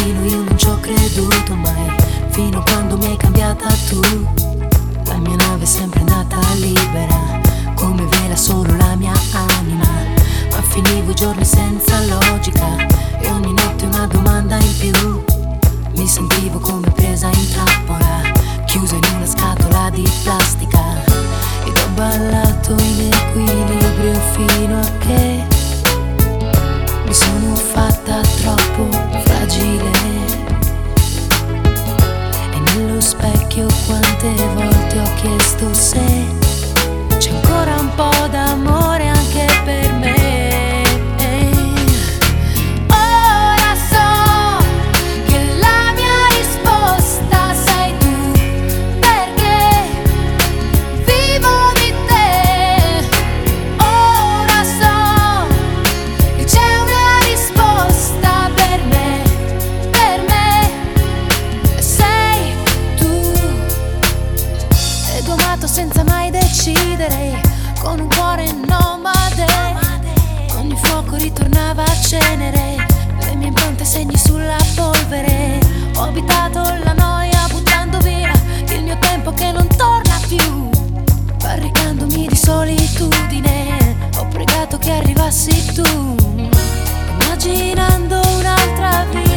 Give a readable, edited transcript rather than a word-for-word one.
destino io non ci ho creduto mai, fino a quando mi hai cambiata tu. La mia nave è sempre andata libera, come vela solo la mia anima, ma finivo i giorni senza logica e ogni notte una domanda in più. Mi sentivo come presa in trappola, chiusa in una scatola di plastica, ed ho ballato in equilibrio fino a che mi sono fatta troppo fragile. E nello specchio quante volte ho chiesto se c'è ancora un po' d'amore anche per me. Ora so che la mia risposta sei tu, perché vivo di te. Ora so che c'è una risposta per me, e sei tu. Ed ho amato senza mai decidere, con un cuore nomade. Ogni fuoco ritornava a cenere, le mie impronte segni sulla polvere. Ho abitato la noia buttando via il mio tempo che non torna più, barricandomi di solitudine. Ho pregato che arrivassi tu, immaginando un'altra vita.